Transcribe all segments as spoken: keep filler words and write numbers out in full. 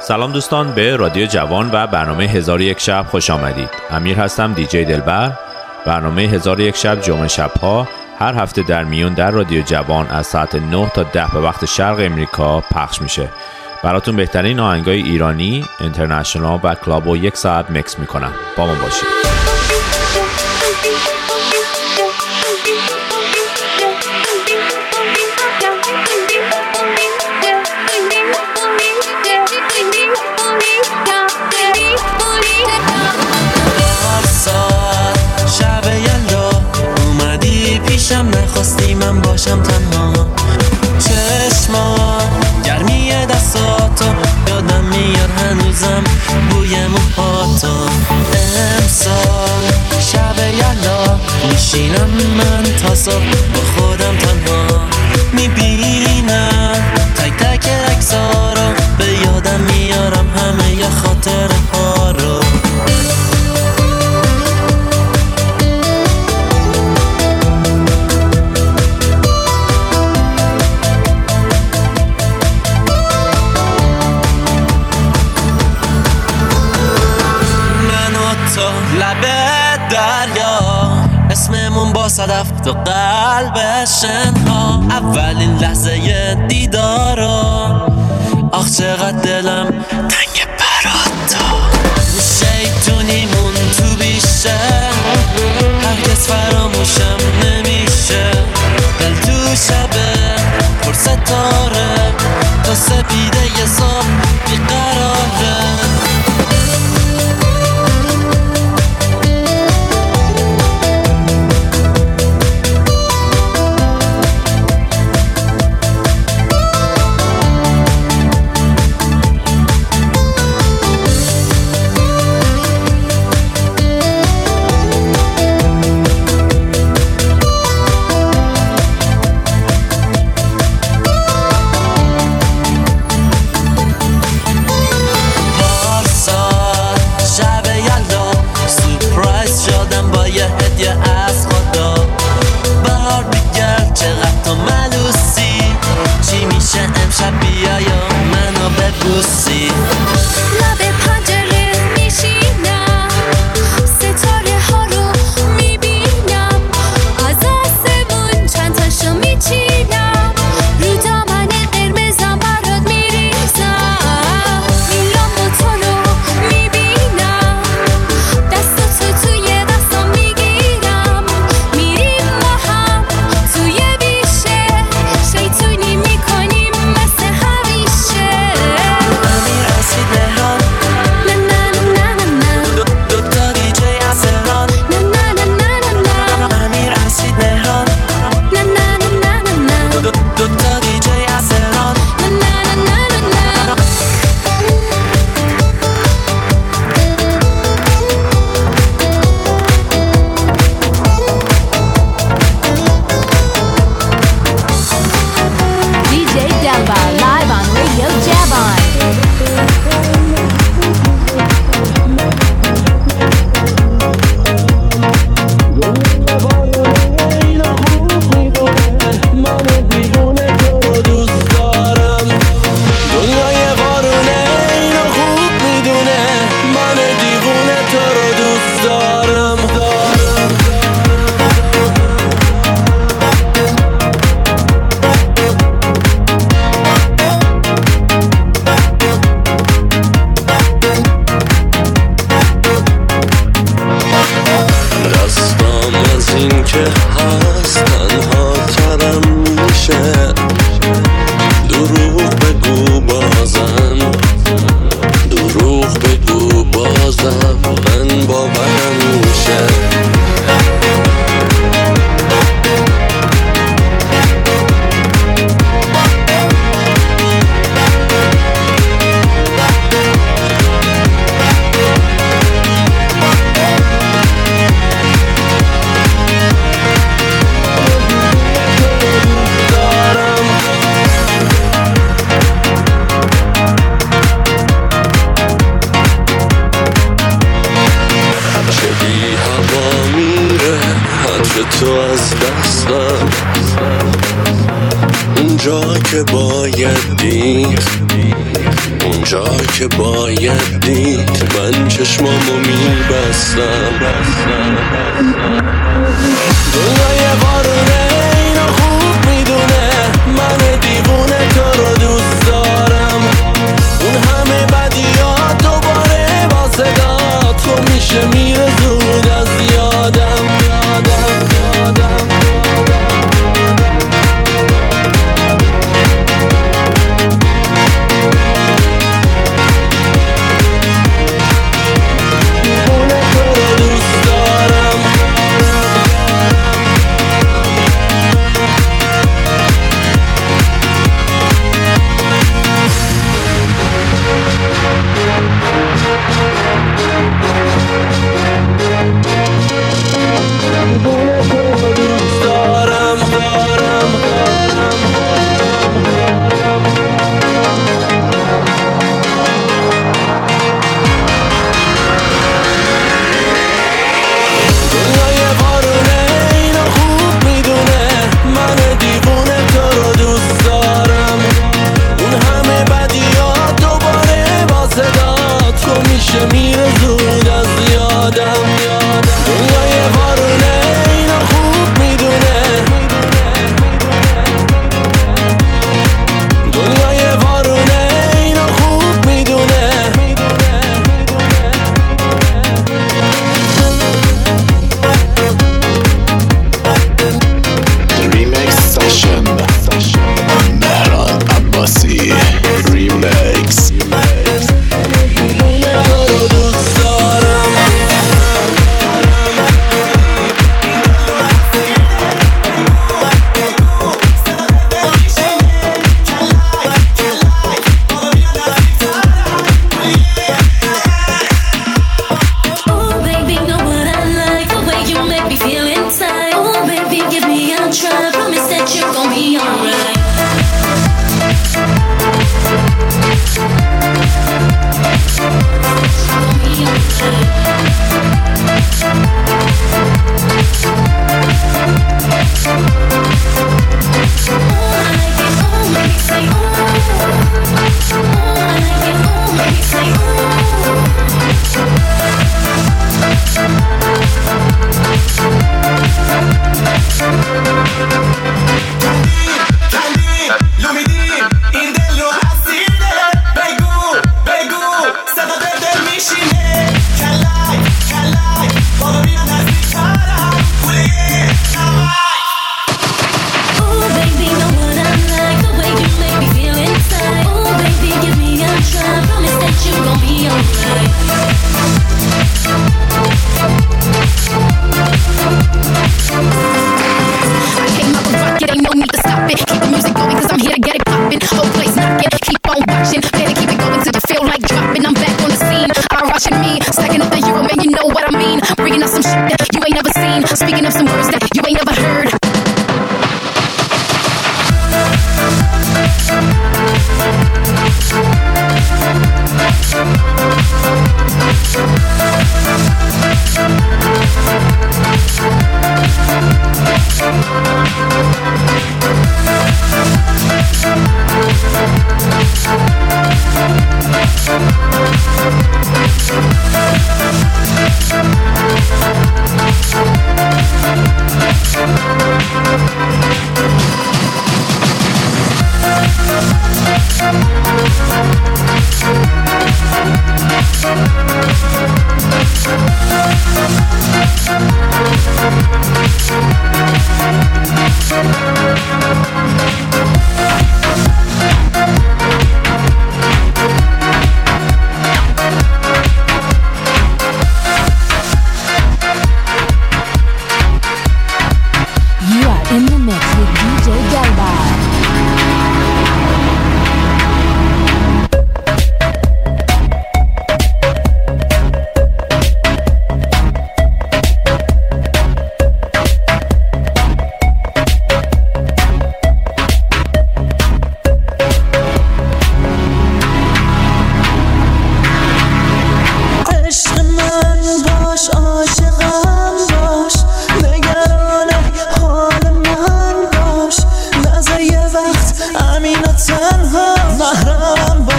سلام دوستان، به رادیو جوان و برنامه هزار و یک شب خوش آمدید. امیر هستم، دیجی دلبر. برنامه هزار و یک شب جمعه شب‌ها هر هفته در میون در رادیو جوان از ساعت نه تا ده به وقت شرق امریکا پخش میشه. براتون بهترین آهنگای ایرانی، اینترنشنال و کلاب و یک ساعت میکس میکنم. با من باشید. پیشم نخواستی من باشم تنها، چشما گرمی دستاتو یادم میاد هنوزم بوی موهاتو. امسال شب یلا میشینم من تا صبح با خودم تنها، میبینم تک تک عکس‌ها رو به یادم میارم همه ی خاطره ها رو. اسممون با صدف تو قلب شنها، اولین لحظه دیدارا، آخ چقدر دلم تنگ برات تو. شیطونیمون تو بیشه هرگز فراموشم نمیشه، دل تو شبه پر ستاره تا سپیده ی صبح بیقراره. اونجا که باید دید، اونجا که باید دید من چشمامو میبستم. دنیای بارونه اینو خوب میدونه من دیوونه تو رو دوست دارم. اون همه بدیات دوباره با صدا تو میشه میره زود از یادم یادم یادم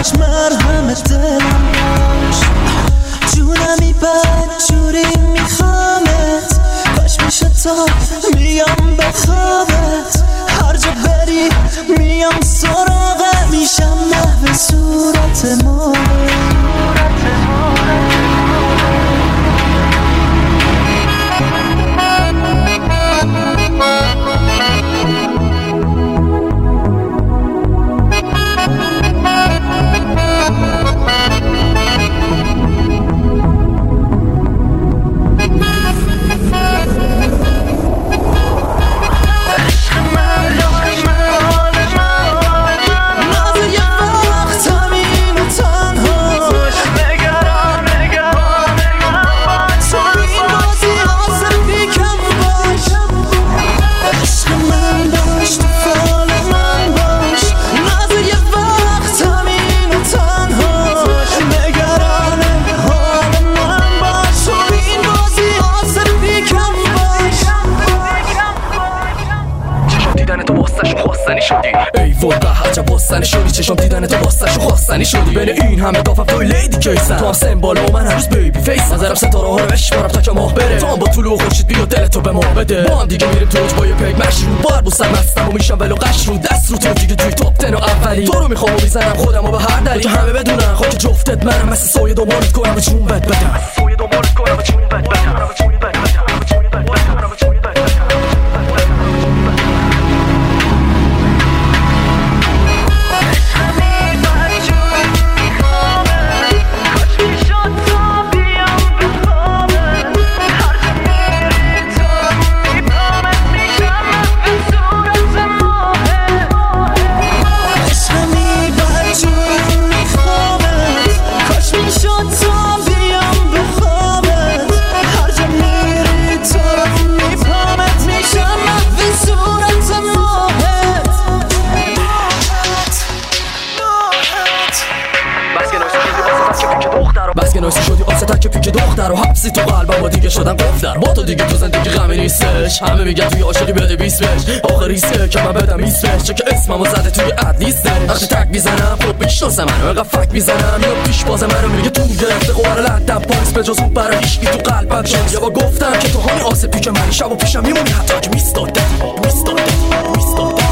باش مرهم دلم باش جونمی بد جوری میخوامت کاش میشه تا میام به خوابت هر جا بری میام سراغه میشم محو صورت ما شدی چشم دیدن تو واسه خواستنی شدی بین این همه دافم توی لیدی کیسن تو هم سمبال و من هنوز بیبی فیس نظرم ستاره ها رو بشمارم تا که ماه بره تو هم با طلوع خورشید بیا دلتو به ما بده با هم دیگه میریم توج با یه پیک مشروب بار بوسم مستم و میشم ولو قش رو دست رو تو دیگه توی توپ تن و اولی تو رو میخوام و میزنم خودم و به هر دلی که همه بدونن خاک جفتت منم مثل سایه دنبالت کنم و چون بد بدم سایه دنبالت کنم و چون بد بدم نویسی شدی آسه تک پیک دختر و حبسی تو قلبم و دیگه شدم گفتر با تو دیگه تو زندگی غمی نیستش همه میگن توی عاشقی بده بیس بش آخریسه که من بدم ایسش چه که اسممو زده توی اد نیستش وقتی تک میزنم خب میشناسه منو اینقدر فک میزنم یا پیش باز منو میگه تو گرفته خوار لندن پاکس به جز اون برای هیچکی تو قلبم شد یه با گفتم که تو همین آسه پیک منی شب و پیشم میمونی حتی که میستاده میستاده میستاده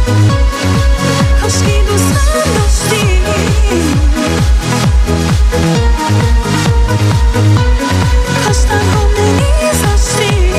کاشکی دوستم داشتی کاش تنها نمیذاشتی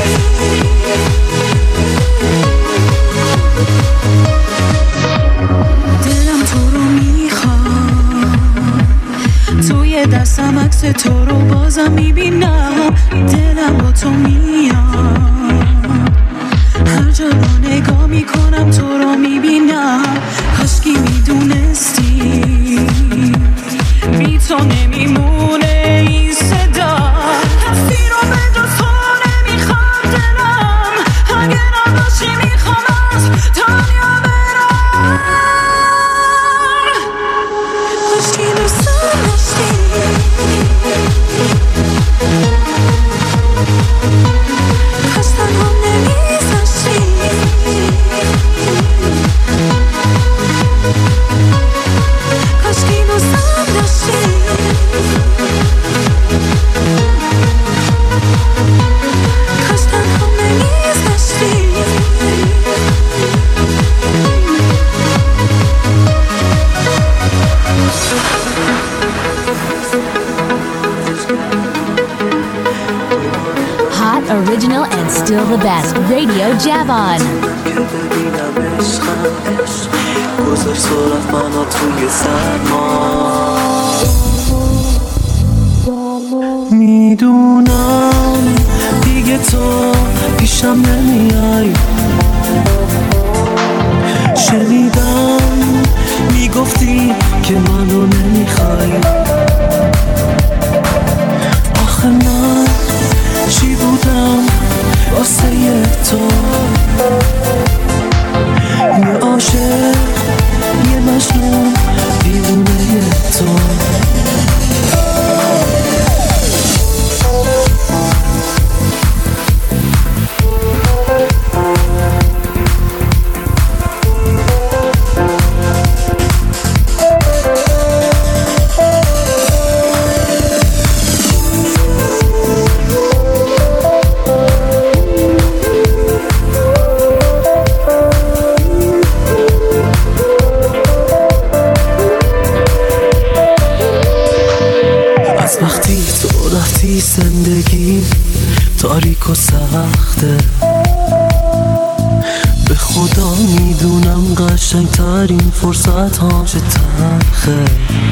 دلم تو رو میخواد توی دستم عکس تو رو بازم میبینم دلم با تو میاد هر جا رو نگاه میکنم تو رو میبینم کاشکی میدونستی بی تو نمیمونه این صدا کسی رو به جز تو نمیخواد دلم اگه نباشی میخوام از دنیا برم کاشکی دوستم داشتی کاش تنها نمیذاشتی کاشکی دوستم داشتی کاش تنها نمیذاشتی Hot, original, and still the best. Radio Javon. که ببینم عشقم گذاشت صورت منو توی سرما میدونم دیگه تو پیشم نمیای شنیدم میگفتی که منو نمیخوای آخه من چی بودم واسه تو یه عاشق یه مجنون دیوونه تو زندگی تاریک و سخته به خدا میدونم قشنگ ترین فرصت ها چه تلخه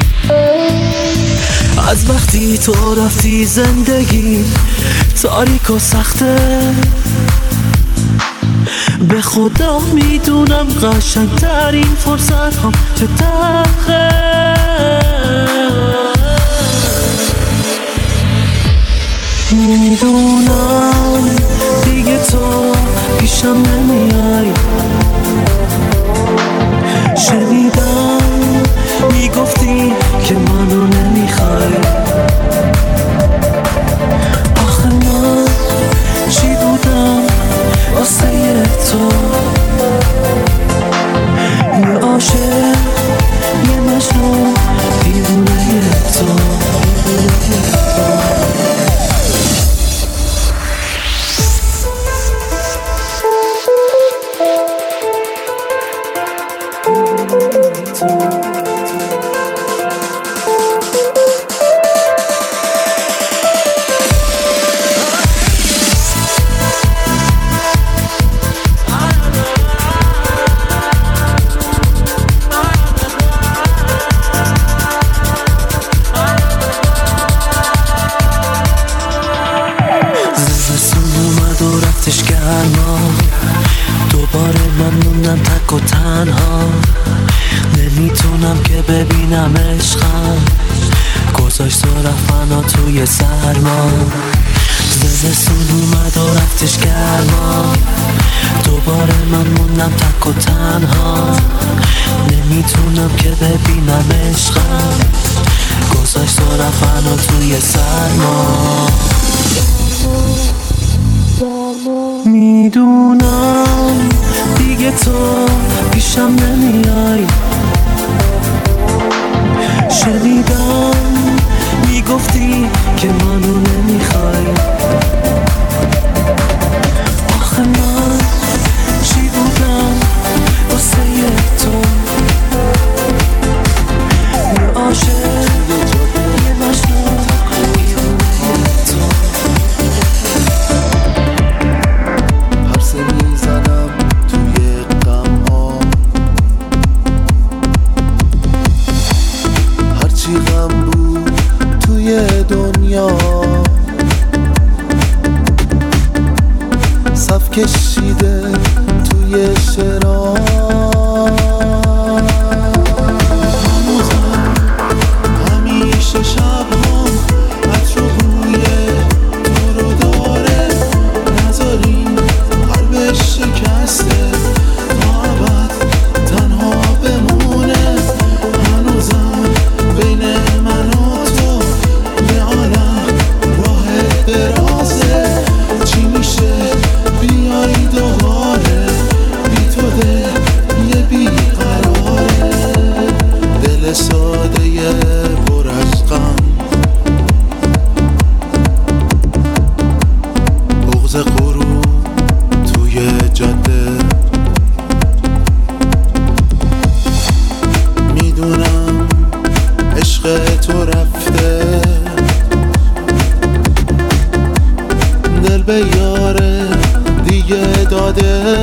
از وقتی تو رفتی زندگی تاریک و سخته به خدا میدونم قشنگ ترین فرصت ها چه تلخه میدونم دیگه تو پیشم نمیای شنیدم میگفتی که منو نمیخوای آخه من چی بودم واسه تو یه عاشق یه مجنون دیوونه تو دوباره من موندم تک و تنها نمیتونم که ببینم عشقم گذاشت و رفت منو توی سرما زمستون اومد و رفتش گرما دوباره من موندم تک و تنها نمیتونم که ببینم عشقم گذاشت و رفت منو توی سرما میدونم دیگه تو پیشم نمیای شنیدم میگفتی که منو نمیخوای آخه من چی بودم واسه دراز هنوزم همیشه شب‌ها عطر و بوی تو رو داره نذارین قلبش شکسته تا ابد تنها بمونه هنوزم بین من و تو یه عالم راه درازه چی میشه بیای دوباره بی تو دل یه بیقراره دل ساده یه پر از غم بغض غروب توی جاده میدونم عشق تو رفته دل به یاره دیگه داده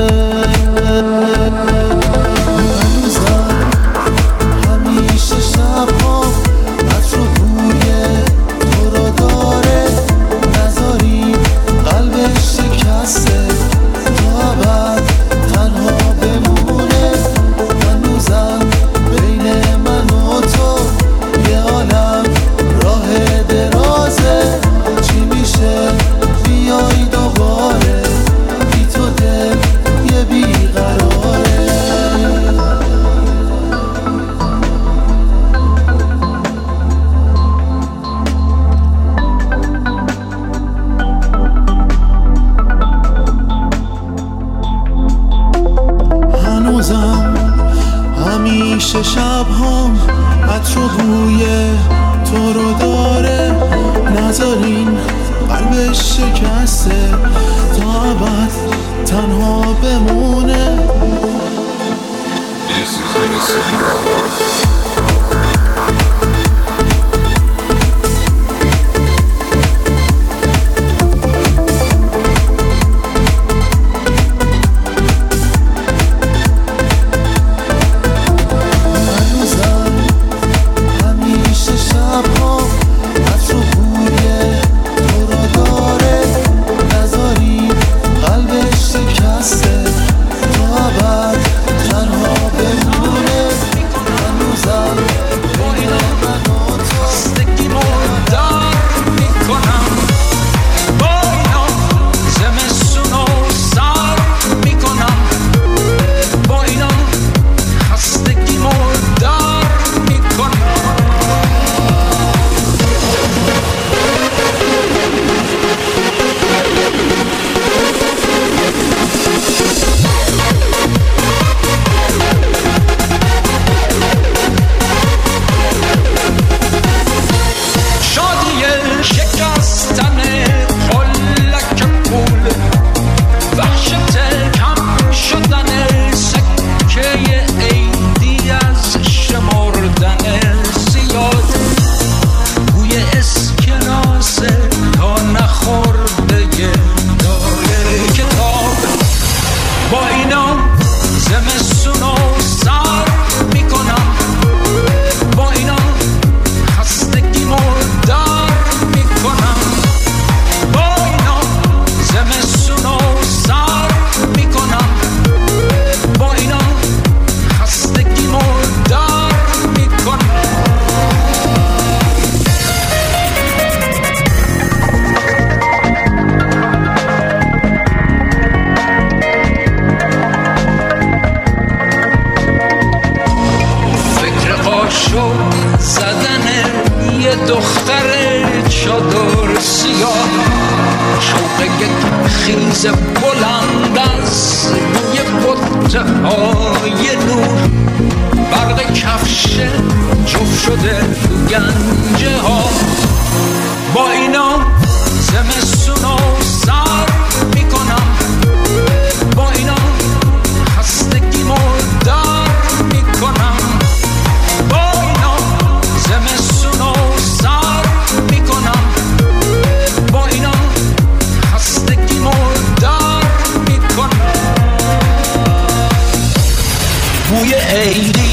هنوزم همیشه شبها عطر و بوی تو رو داره نذاری قلبش شکسته تا ابد تنها بمونه هنوزم بین من و تو یه عالم راه درازه چی میشه بیای دوباره بی تو دل یه بیقراره هنوزم همیشه شب‌هام عطر و بوی تو رو داره نذارین قلبش شکسته تا ابد تنها بمونه هنوزم همیشه شب‌ها عطر و بوی تو رو داره نذاری قلبش شکسته تا ابد تنها بمونه هنوزم بین من و تو خستگیمو دار میکنم با اینا زمستونو سر میکنم با اینا خستگیمو دار میکنم شادی شکستن قلک پول وحشت کم شدن سکه عیدی از شمردن زیاد بوی اسکناس تا نخورده داره کتاب با اینا زمستونو سر میکنم با اینا خستگیمو دار میکنم با اینا زمستونو سر میکنم با اینا خستگیمو دار میکنم فکر قاشق زدن یه دختر چادر سیاه شوق یک خیز بلند از روی بطه های نور برق کفش جفت شده تو گنجه ها با اینا زمستونو سر میکنم با اینا خستگیمو دار میکنم با اینا زمستونو سر میکنم با اینا خستگیمو دار میکنم بوی عیدی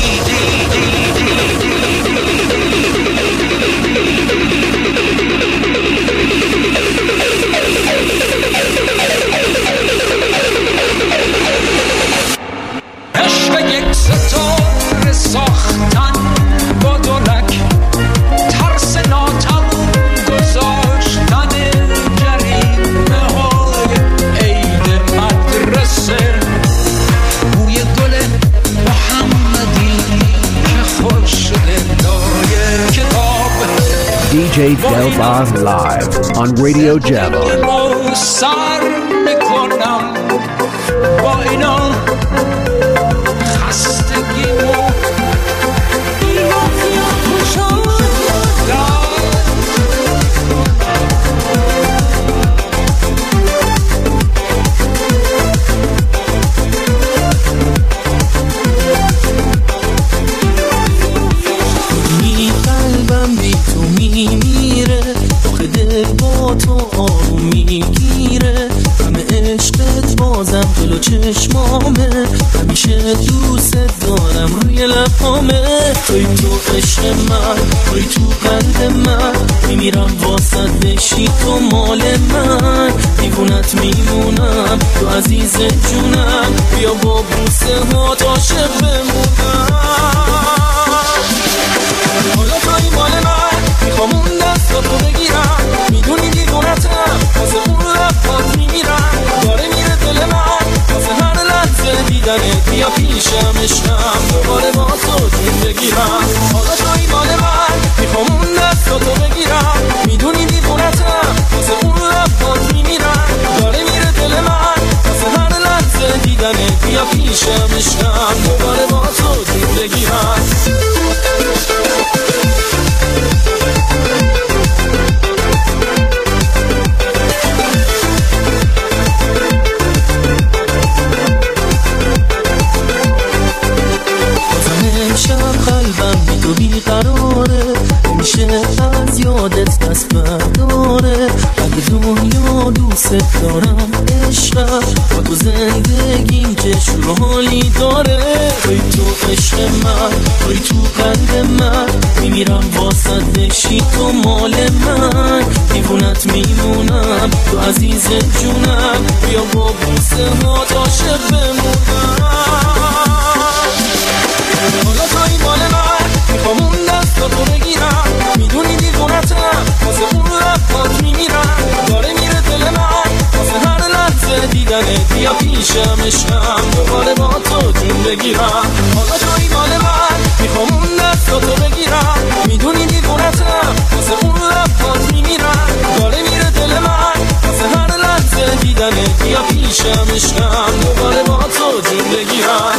ستاره ساختن با دولک، ترس ناتموم گذاشتن جریمه های عید مدرسه، بوی گل محمدی که خوش شده لای کتاب. دی جی Delbar live on Radio Javon. سر میکنم با اینا خستگیمو می قلبم بی تو میمیره، آخه دل با تو آروم میگیره، همه عشقت بازم جلو چشمامه، همیشه دوست دارم روی لبامه، توی تو عشق من، توی تو قلب من، میمیرم واسط بشی تو مال من، دیوونت میمونم تو عزیز جونم، بیا با بوسه ها عاشق بمونم. حالا توی مال من، میخوام اون دست رو بگیرم، میدونی دیوونتم واسه اون لبات میمیرم، داره میره دل من واسه هر لحظه دیدنت، بیا پیشم عشقم دوباره با تو جون بگیرم. حالا توی مال من، میخوام اون دست رو بگیرم، میدونی دیوونتم واسه اون لبات میمیرم، داره میره دل من واسه هر لحظه دیدنت، بیا پیشم عشقم دوباره با تو جون بگیرم. قلبم بی تو بیقراره، میشه از یادت دست برداره، اگه دنیا دوست دارم عشقم، با تو زندگیم که شور و حالی داره، توی تو عشق من، توی تو قلب من، میمیرم واسط بشی تو مال من، دیوونت میمونم تو عزیز جونم، بیا با بوسه ها عاشق بمونم. حالا توی مال من، میخوام اون دست رو بگیرم، میدونی دیوونتم واسه اون لبات میمیرم، داره میره دل من واسه هر لحظه دیدنت، بیا پیشم عشقم دوباره با تو جون بگیرم. حالا توی مال من، میخوام اون دست رو بگیرم، میدونی دیوونتم واسه اون لبات میمیرم، داره میره دل من واسه هر لحظه دیدنت، بیا پیشم عشقم دوباره با تو جون بگیرم.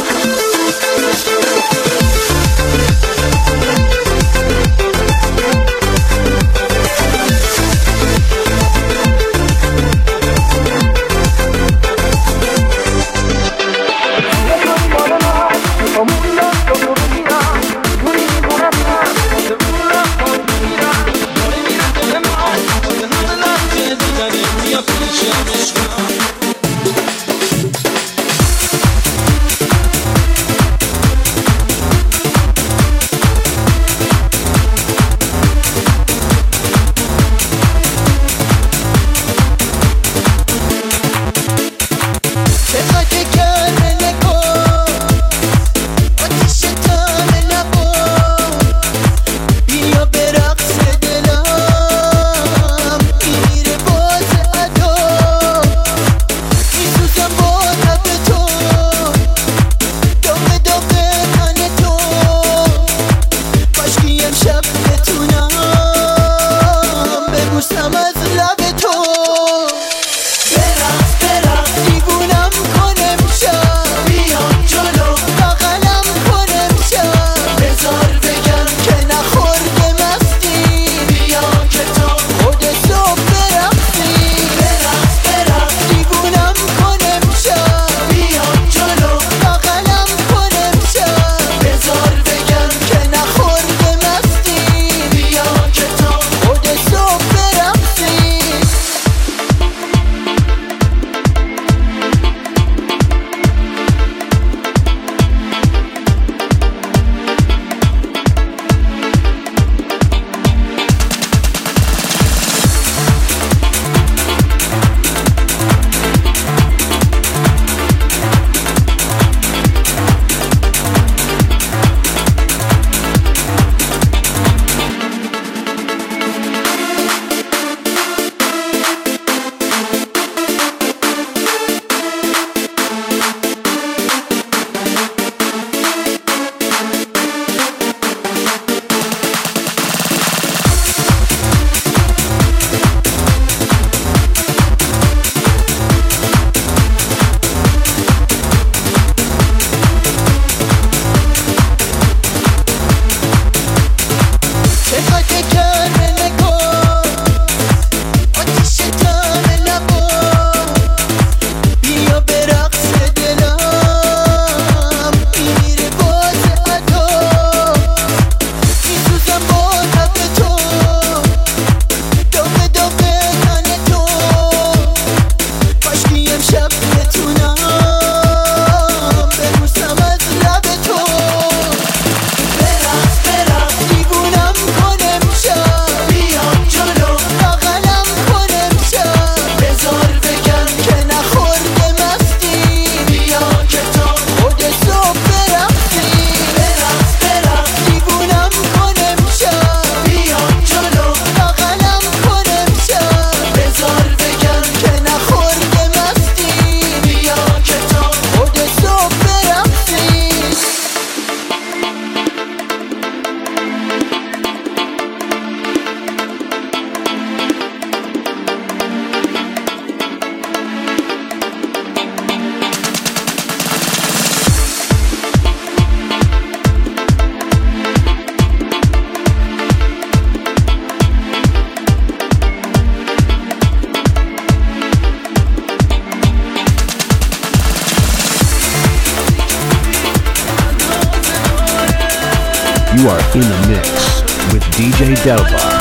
You are in the mix with D J Delbar.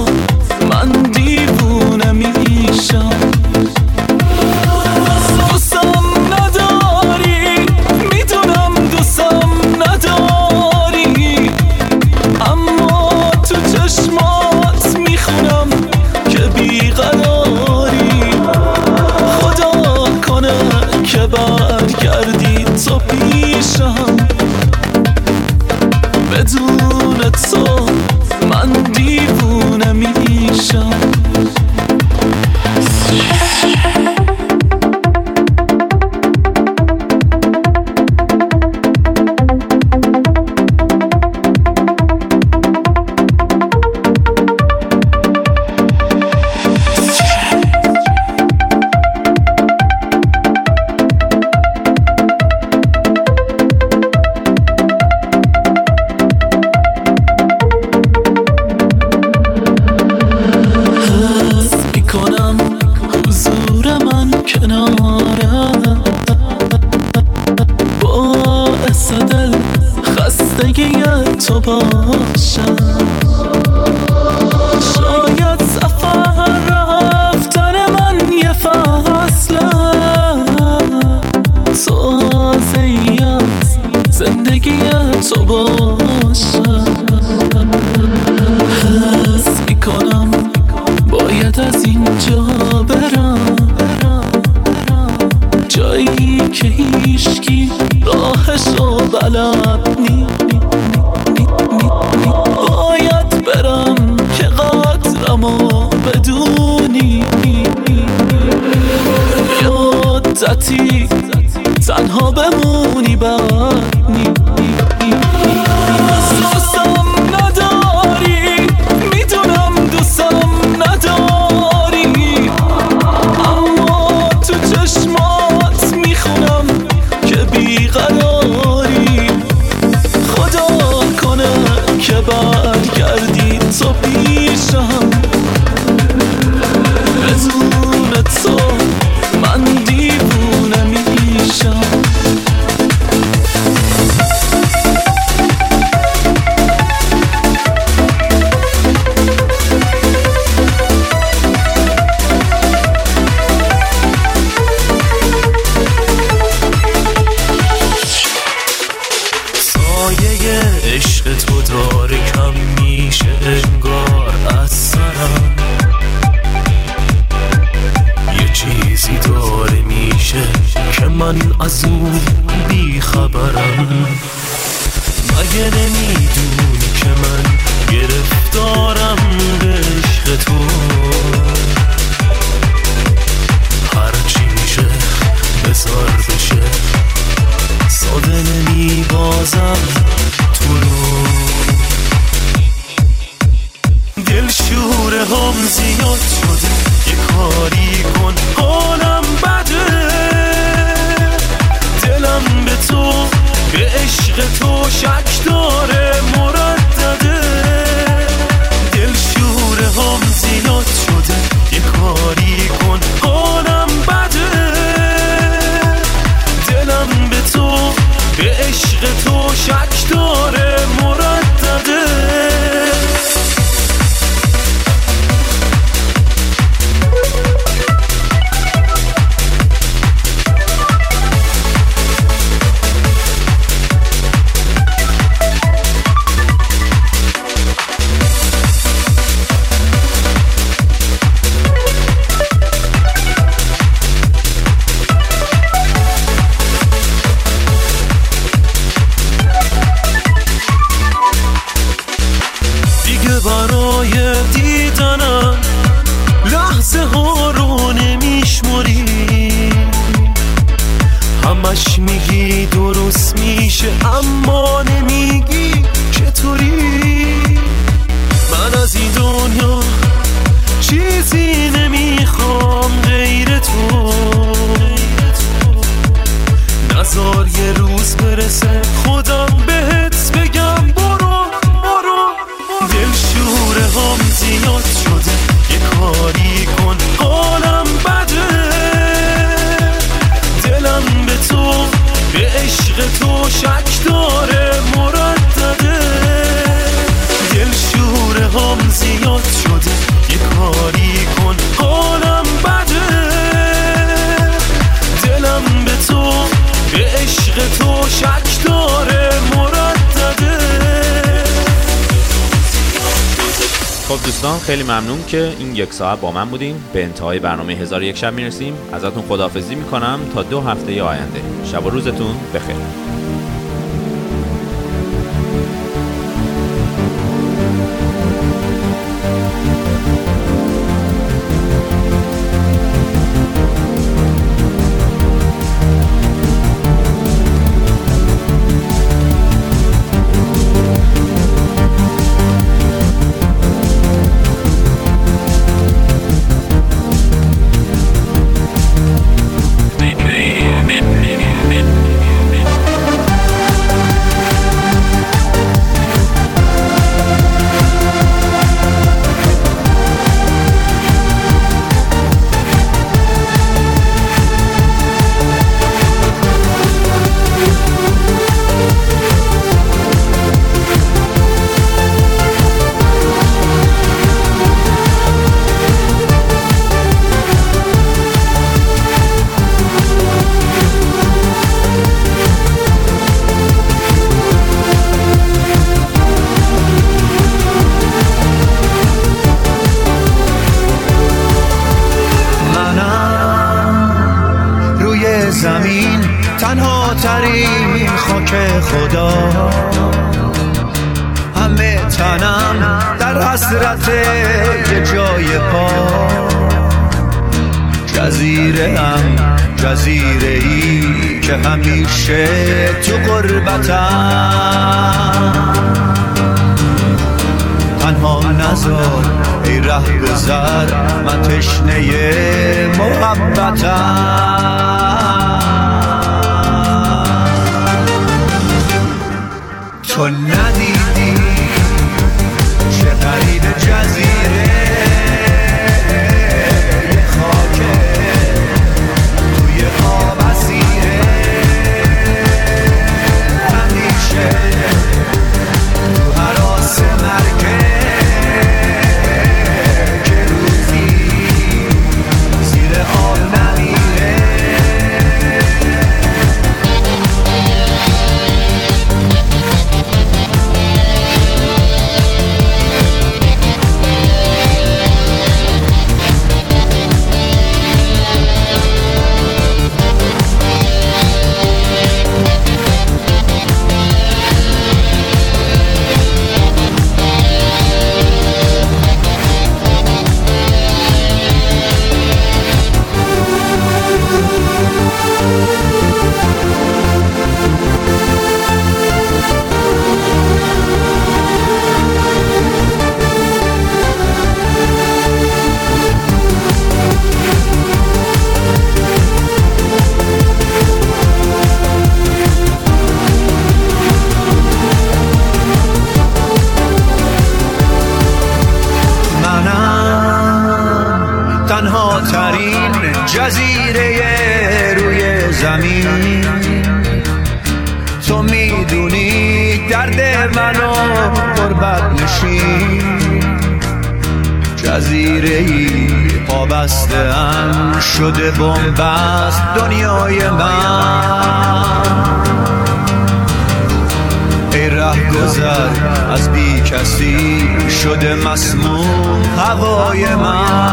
من دیوونه میشم. باشم. شاید سفر رفتن من یه فصله، تازه‌ای از زندگی تو باشم. حس میکنم باید از اینجا برم، جایی که هیچکی راهشو بلد نی. باید برم که قدرمو بدونی، یادتی تنها بمونی بد نی. دوستم نداری، میدونم دوستم نداری، اما تو چشمات میخونم که بیقراری. خدا کنه که برگردی تو پیشم، بدون تو من دیوونه میشم. عشق تو داره کم میشه انگار از سرم، یه چیزی داره میشه که من از اون بیخبرم. مگه نمیدونی که من گرفتارم به عشق تو، هرچی میشه بذار بشه، ساده نمیبازم تو رو. دل شوره هم زیاد شده، یه کاری کن حالم بده. دلم به تو به عشق تو شک داره مردده. دل شوره هم زیاد شده، یه کاری کن حالم بده. دلم به تو به عشق تو شک داره مردده. برای دیدنم لحظه ها رو نمیشمری، همش میگی درست میشه اما نمیگی چطوری. من از این دنیا چیزی نمیخوام غیر تو، نذار یه روز برسه خودم بهت بگم برو برو. دل شوره هم زیاد شده، یه کاری کن حالم بده. دلم به تو به عشق تو شک داره مردده. دل شوره هم زیاد شده، یه کاری کن حالم بده. دلم به تو به عشق تو شک داره مردده. خب دوستان، خیلی ممنون که این یک ساعت با من بودین. به انتهای برنامه هزار و یک شب میرسیم. ازتون خداحافظی میکنم تا دو هفته آینده. شب و روزتون بخیر. Baby, baby, baby, baby. زمین تنها ترین خاک خدا، همه تنم در حسرت یه جای پا، جزیره هم جزیره ای که همیشه تو غربتم، تنها نذار ای ره گذر من تشنه محبتم. تو ندیدی چه غریب جزیره یه خاکه توی آب اسیره، همیشه تو هراس مرگه که روزی زیر آب نمیره. تنها ترین جزیره روی زمین، تو میدونی درد منو غربت نشین، جزیره ای پابسته ام شده بنبست دنیای من، ای ره گذر از بی کسی شده مسموم هوای من.